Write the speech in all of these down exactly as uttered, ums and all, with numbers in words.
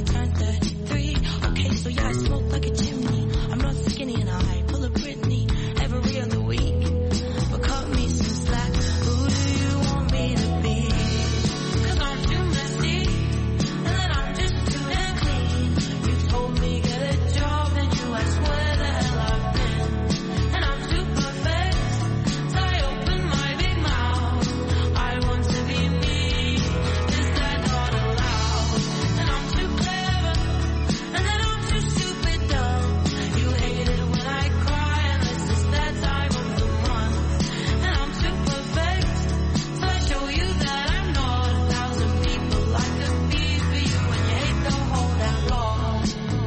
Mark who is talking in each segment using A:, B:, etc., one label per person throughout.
A: turned thirty-three. Okay, so yeah, I smoke like a chimney. I'm not skinny and I pull a Britney every other week. But cut me some slack. Who do you want me to be? Cause I'm too messy, and then I'm just too damn clean. You told me get a job, then you asked where the hell I've been. And I'm too perfect, so I open my big mouth. I want to be me, is that not allowed? And I'm too clever, and then I'm too stupid dumb. You hate it when I cry, unless it's that time of the month. And I'm too perfect, so I show you that I'm not a thousand people I could be for you. And you hate the whole damn lot.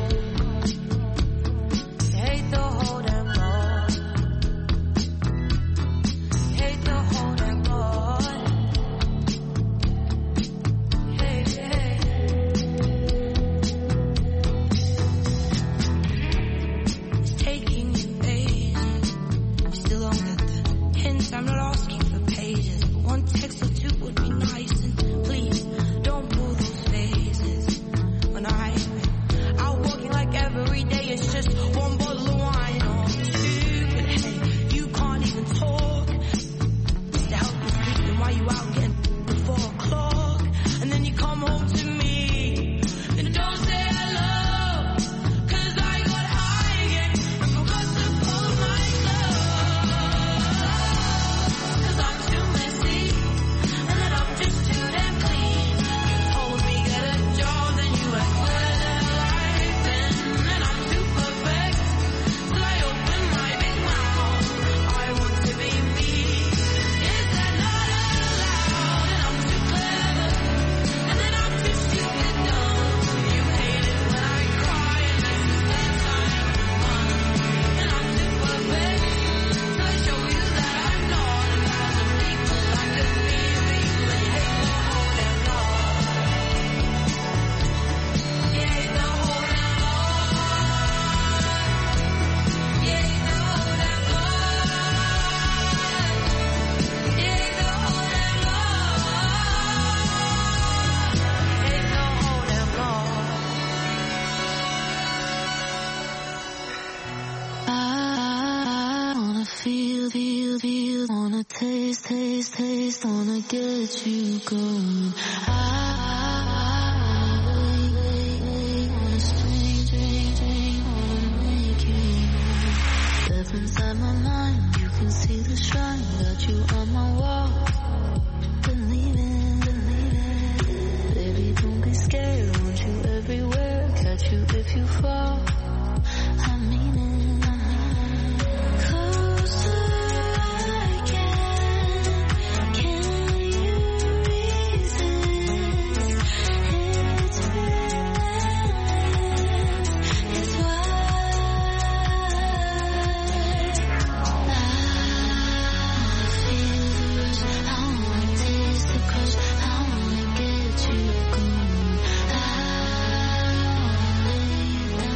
A: You hate the whole damn lot. You hate the whole damn lot. Hey, hey. It's taking you ages. You still don't get the hints. I'm not asking for pages, but one text or two would be nice. And please don't pull those phases. When I out walking like every day, it's just one bottle of wine or two. But hey, you can't even talk. Just to help you sleep, then why you out getting at four o'clock? And then you come home to me and don't say hello. Cause I got high again and forgot to pull my clothes. Cause I'm too messy, and then I'm just too damn clean. You told me get a job, then you asked where the hell I've been. And I'm too perfect, so I open my big mouth. I want to be me, is that not allowed? And I'm too clever, and then I'm too stupid dumb. You hate it when I cry, unless it's that time of the month. And I'm too perfect, so I show you that I'm not a thousand people I could be for you. And you hate the whole damn lot. You hate the whole damn lot. You hate the whole damn lot. You hate the whole damn lot. You hate the whole damn lot. I wanna feel, feel, feel, wanna taste, taste, taste, wanna get you going. I wanna wait, wait, wait, wanna strain, strain, strain, wanna make you mine. Step inside my mind, you can see the shrine, got you on my wall. Believe it, believe it, baby, don't be scared, want you everywhere, catch you if you fall. I mean it, I mean it. Closer I can, can you resist? It's endless, it's wide. I feel the rush, I wanna taste the crush, I wanna get you going. I wanna lay you down.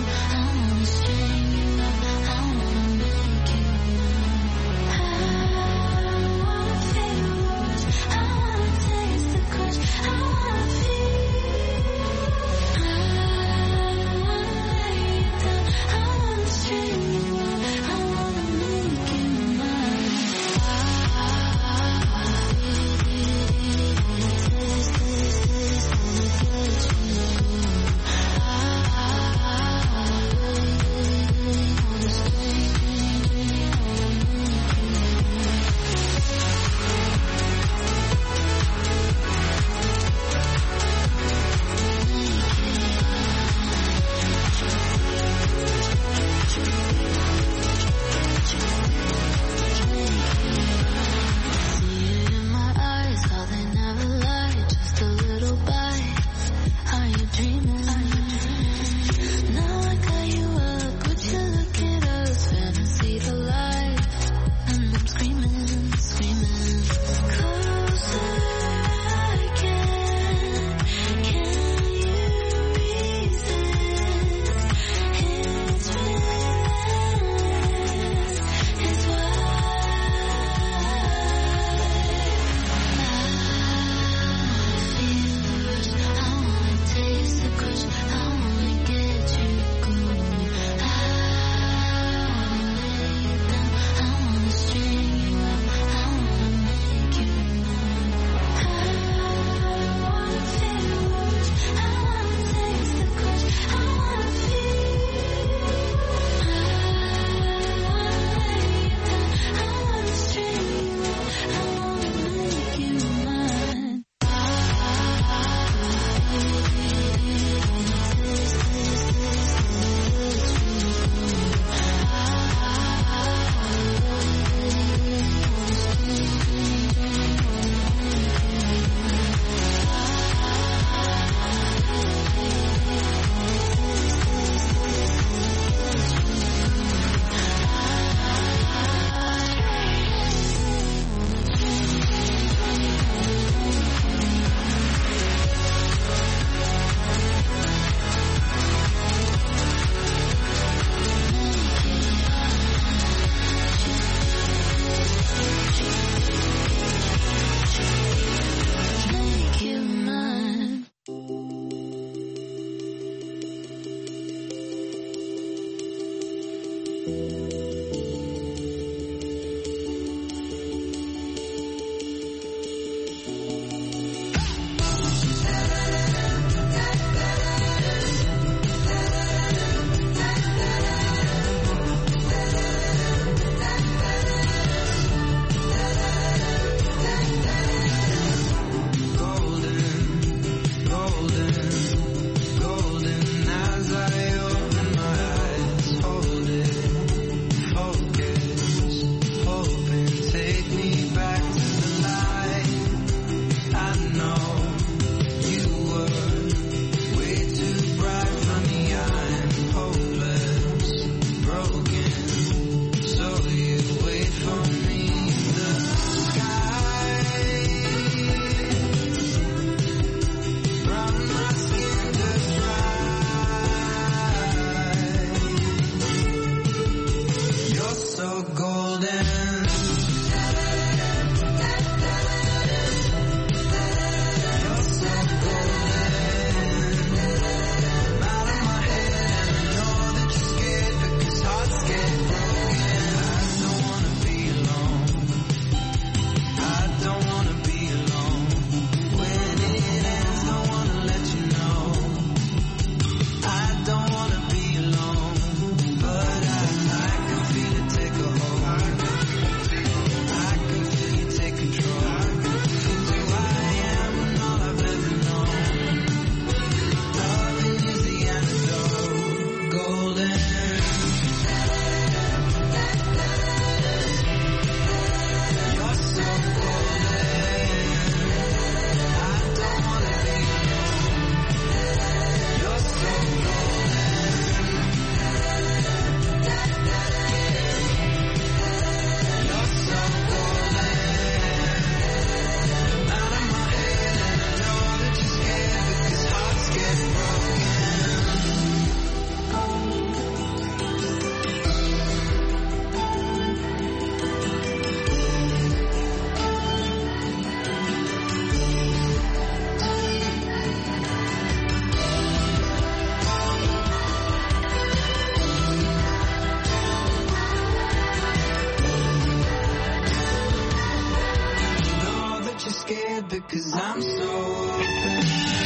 B: 'cause I'm so open.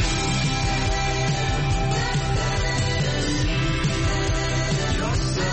B: You're so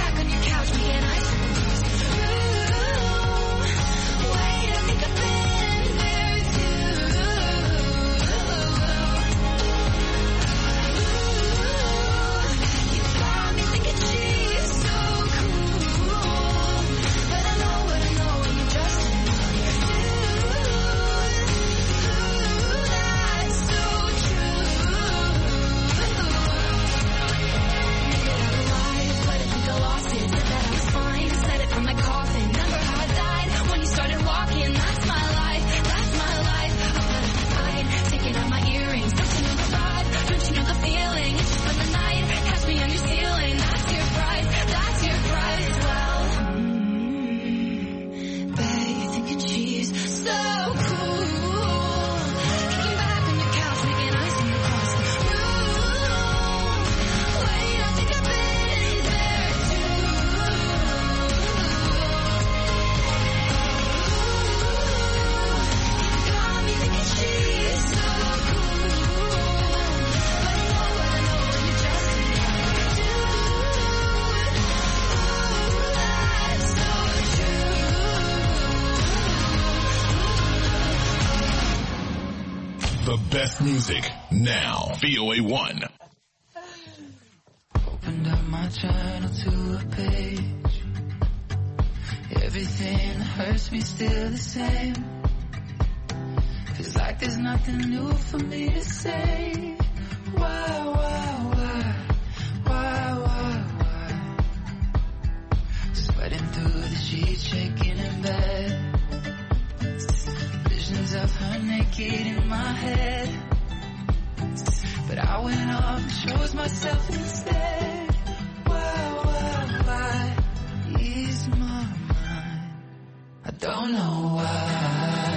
B: been
C: The best music now. V O A one.
B: Opened up my journal to a page. Everything that hurts me still the same. Feels like there's nothing new for me to say. Why, why, why, why, why, why? Sweating through the sheets, shaking in bed. Visions of her naked in my head. But I went off and chose myself instead. Why, why, why? Ease my mind. I don't know why.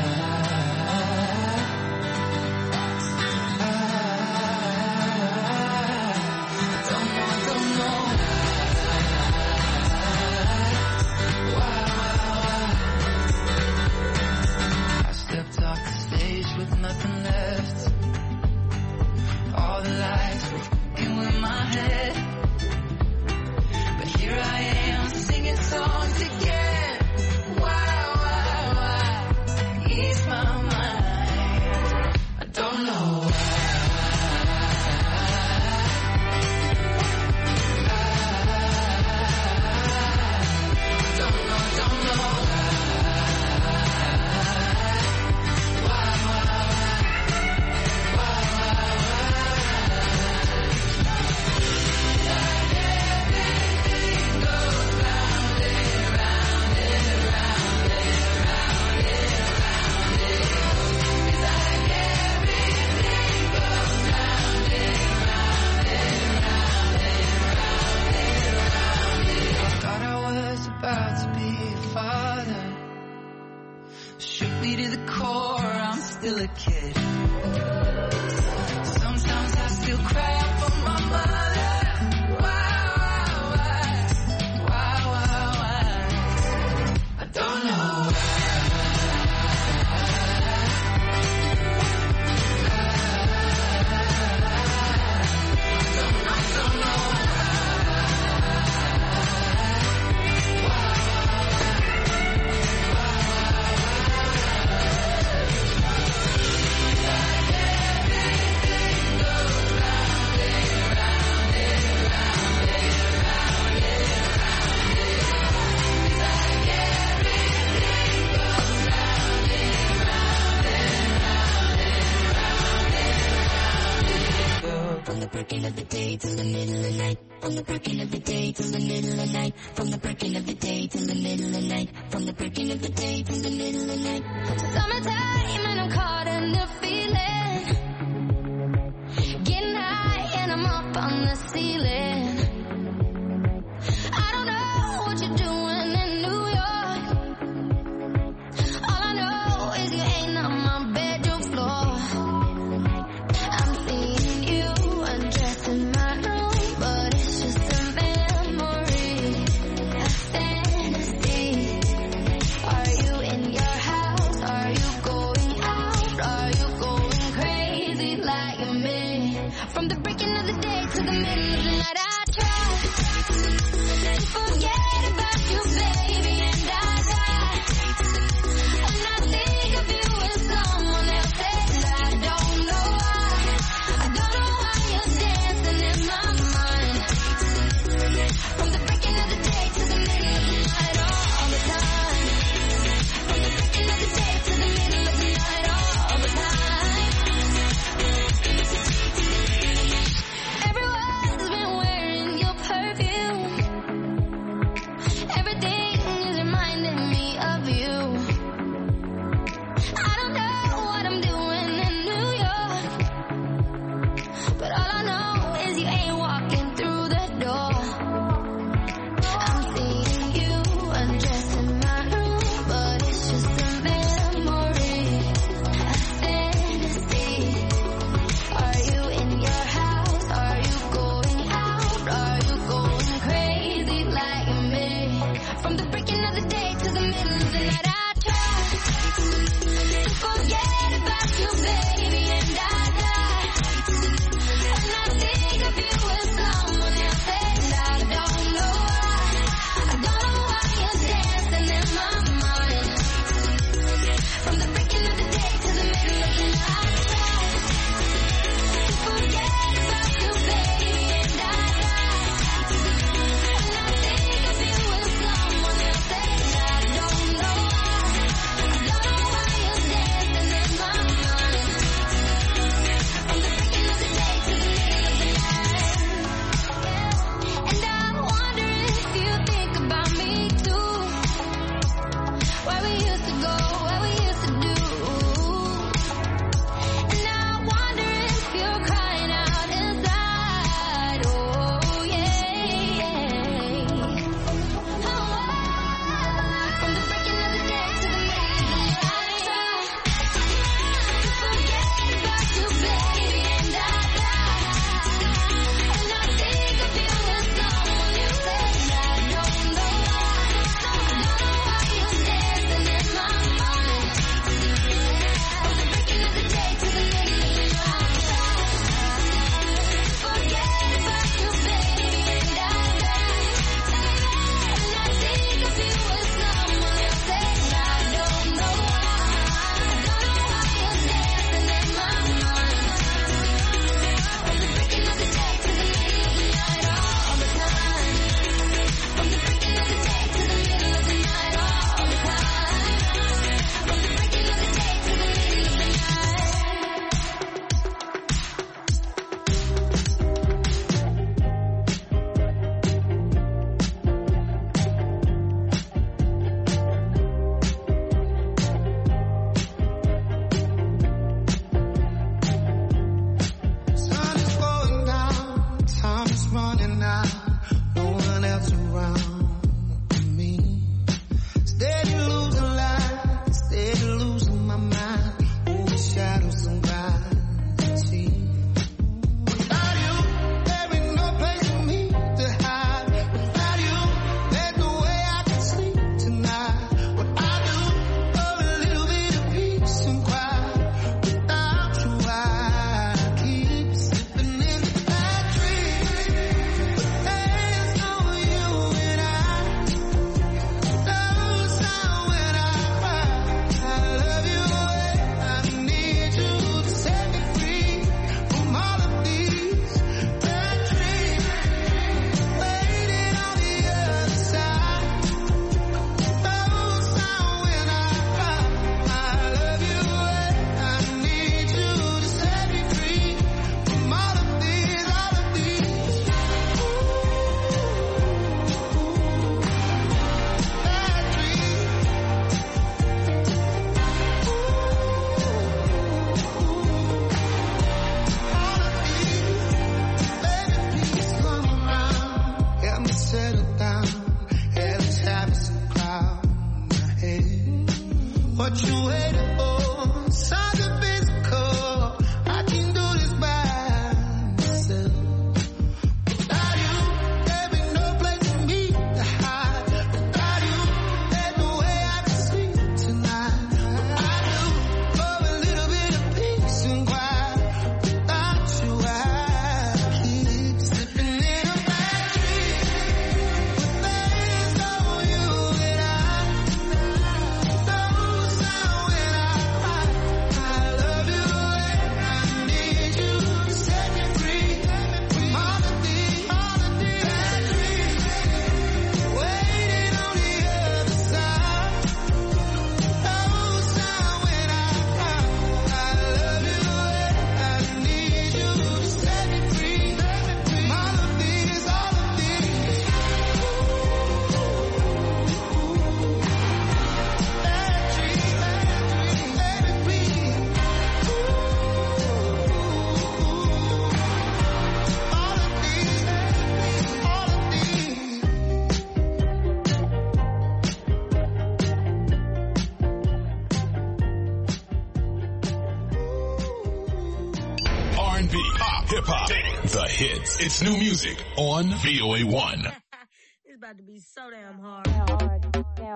B: With nothing left, all the lights were f***ing with my head. But here I am singing songs again. Why, why, why? Ease my mind. I don't know why. I don't know, don't know. About to be a father. Shook me to the core, I'm still a kid. Sometimes I still cry out for my mother. Why, why, why? Why, why, why? I don't know why.
A: From the breaking of the day till the middle of the night. From the breaking of the day till the middle of the night. From the breaking of the day till the middle of the night. From the breaking of the day till the middle of the night. Summertime and I'm caught in the feeling. Getting high and I'm up on the ceiling. I don't know what you're doing in New York. All I know is you ain't on my bedroom floor. I'm seeing you undressed in my room, but it's just a memory, a fantasy. Are you in your house? Are you going out? Are you going crazy like me? From the breaking of the day to the middle of the night, I try to forget about you, baby, and I die. And I think of you as someone else, and I don't know why. I don't know why you're dancing in my mind. From the breaking of the day to the middle of the night, all the time. From the breaking of the day to the middle of the night, all the time. Everyone's been wearing your perfume. Everything is reminding me of you. I don't know what I'm doing in New York, but all I know is you ain't walking through the door. I'm seeing you undressed in my room, but it's just a memory, a fantasy. Are you in your house? Are you going out? Are you going crazy like me? From the breaking of the day to the middle of the night, I try to forget about you, baby, and I die. And I think of you as someone else, and I don't know why. I don't know why you're dancing in my mind. From the breaking of the day to the middle of the night, I try
D: what you waiting for. Something physical. I can do this by myself. Without you, there be no place for me to hide. Without you, there's no way I can sleep tonight. I do for a little bit of peace and quiet. Without you, I keep slipping in a bad dream. With things on you and I don't sound when I I love you and I need you to set me free from all of these, all of these bad dreams. Waiting on the other side. Don't sound when I I love you and I need you to set me free from all of these, all of these bad dreams, bad dreams, baby, please. All of these, all of these.
C: R and B, pop, hip hop, the hits. It's new music on V O A one.
A: It's about to be so damn hard.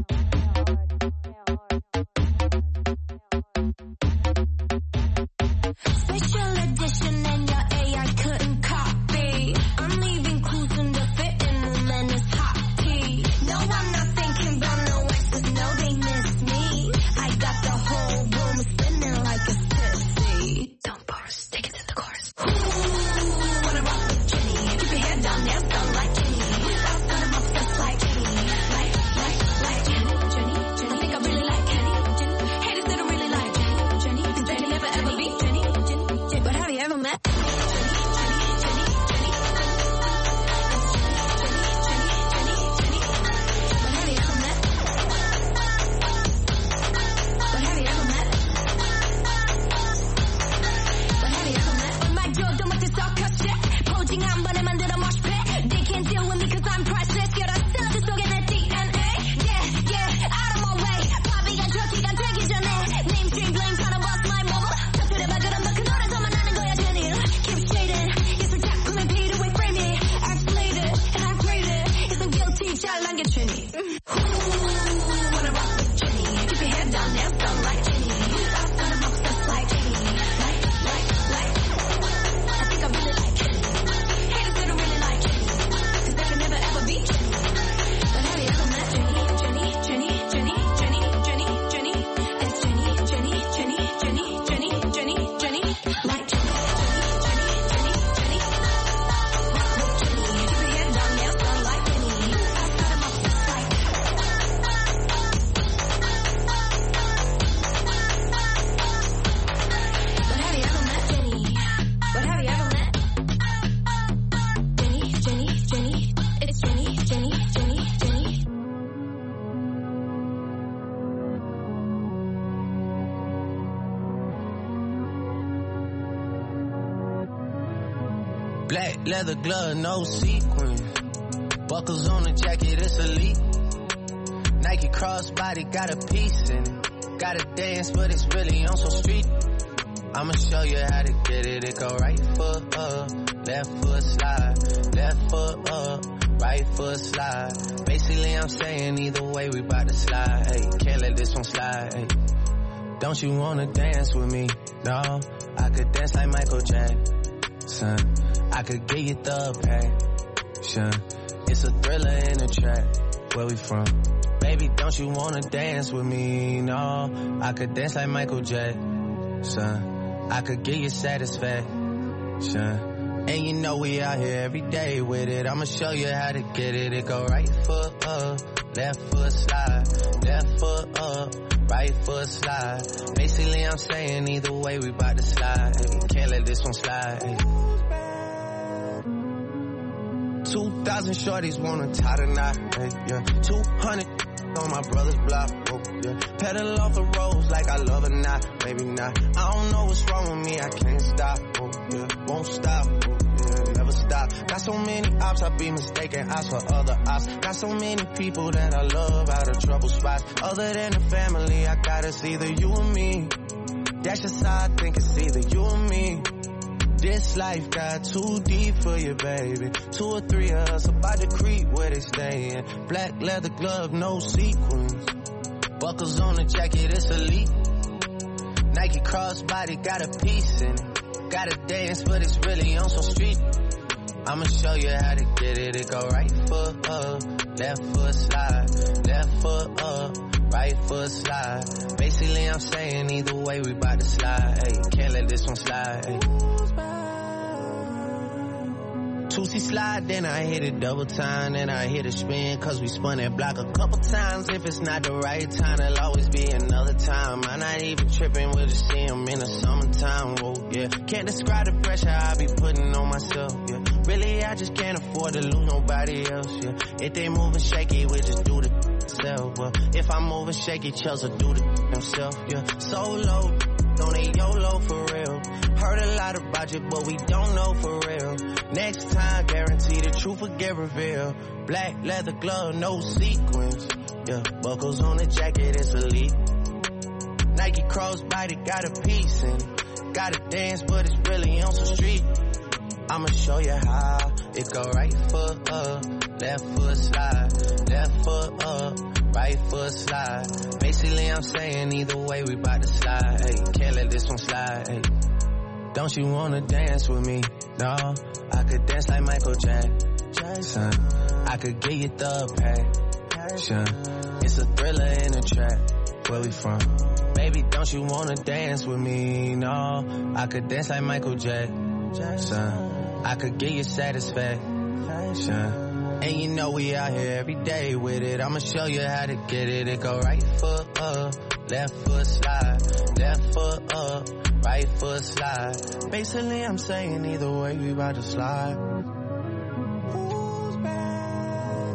A: Special edition and your A I couldn't copy. I'm leaving clues in the fitting room and it's hot tea. No, I'm not thinking about no exes, no, they miss me. I got the whole room spinning like a sissy. Don't bars, take it to the chorus. Ooh, wanna rock with Jenny. Keep your head down, nails done like Jenny. I'll start 'em up just like Jenny. Like, like, like Jenny, Jenny, Jenny. I think I really like Jenny, Jenny. Haters that don't really like Jenny, Jenny. Cause they can never ever beat Jenny, Jenny, Jenny. But have you ever met Jenny, Jenny, Jenny, Jenny? Jenny, Jenny, Jenny, Jenny. But have you ever met? But have you ever met? But have you ever met? My job don't want this all cut shit. Posing 한 번에 만들어 mosh pit. They can't deal with me cause I'm priceless. Get us still 그 속에 내 D N A. Yeah, yeah, out of my way. 바비가 저기가 되기 전에. Mainstream blame trying to bust my bubble. 터뜨려봐 그럼 너 그 노래서만 하는 거야 Jenny. Keep shading. 예술 작품에 beat away frame it. Isolated and I grade it. It's so guilty 잘 남겨 Jenny. Ooh, wanna rock with Jenny. Keep your head down, nails done like Jenny. I'll start 'em up just like Jenny. Like, like, like. I think I really like Jenny. Haters that don't really like Jenny. Cause they can never ever beat Jenny. But have you ever met Jenny, Jenny, Jenny, Jenny, Jenny, Jenny, Jenny? It's Jenny, Jenny, Jenny, Jenny, Jenny, Jenny, Jenny. Like Jenny, Jenny, Jenny, Jenny, Jenny. Rock with Jenny. Keep your head down, nails done like Jenny. I'll start 'em up just like But have you ever met Jenny? But have you ever met Jenny, Jenny, Jenny? It's Jenny, Jenny, Jenny, Jenny.
D: Black leather glove, no sequin. Buckles on the jacket, it's elite. Nike crossbody got a piece in it. Gotta dance, but it's really on some street. I'ma show you how to get it. It go right foot up, left foot slide, left foot up, right foot slide. Basically, I'm saying either way we bout to slide. Hey, can't let this one slide. Hey. Don't you wanna dance with me? No, I could dance like Michael Jackson. I could get you the passion. It's a thriller in the track. Where we from? Baby, don't you wanna dance with me? No, I could dance like Michael Jackson. I could give you satisfaction. And you know we out here every day with it. I'ma show you how to get it. It go right foot up, left foot slide, left foot up, right foot slide. Basically, I'm saying either way we bout to slide. Hey, can't let this one slide. Two thousand shorties wanna tie the knot. Hey, yeah. Two hundred on my brother's block. Oh, yeah. Pedal off the roads like I love or not. Maybe not. I don't know what's wrong with me. I can't stop. Oh, yeah. Won't stop. Oh, yeah. Never never stop. Got so many ops, I be mistaken ops for other ops. Got so many people that I love out of trouble spots. Other than the family, I got it's either you or me. That's just how I think it's either you or me. This life got too deep for you, baby. Two or three of us about to creep where they stayin'. Black leather glove, no sequins. Buckles on the jacket, it's elite. Nike crossbody, got a piece in it. Gotta dance, but it's really on some street. I'ma show you how to get it. It go right foot up, left foot slide. Left foot up, right foot slide. Basically, I'm saying either way, we bout to slide. Hey, can't let this one slide. Hey. Two-C slide, then I hit it double time, then I hit a spin, cause we spun that block a couple times. If it's not the right time, there'll always be another time. I'm not even tripping, we'll just see them in the summertime, whoa, yeah. Can't describe the pressure I be putting on myself, yeah. Really, I just can't afford to lose nobody else, yeah. If they moving shaky, we just do the self, well. If I'm moving shaky, Chelsea do the himself, yeah. Solo, don't they YOLO for real. Heard a lot about you, but we don't know for real. Next time, guarantee the truth will get revealed. Black leather glove, no sequins. Yeah, buckles on the jacket, it's elite. Nike crossbody, got a piece in it. Gotta dance, but it's really on some street. I'ma show you how. It go right foot up, left foot slide. Left foot up, right foot slide. Basically, I'm saying either way, we bout to slide. Hey, can't let this one slide. Hey. Don't you wanna dance with me? No, I could dance like Michael Jackson. I could get you the passion. It's a thriller in a trap. Where we from? Baby, don't you wanna dance with me? No, I could dance like Michael Jackson. I could get you satisfaction. And you know we out here every day with it. I'ma show you how to get it. It go right foot up, left foot slide. Left foot up, right foot slide. Basically, I'm saying either way, we about to slide. Who's back?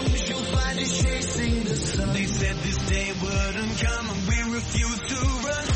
B: They said this day wouldn't come and we refused to run.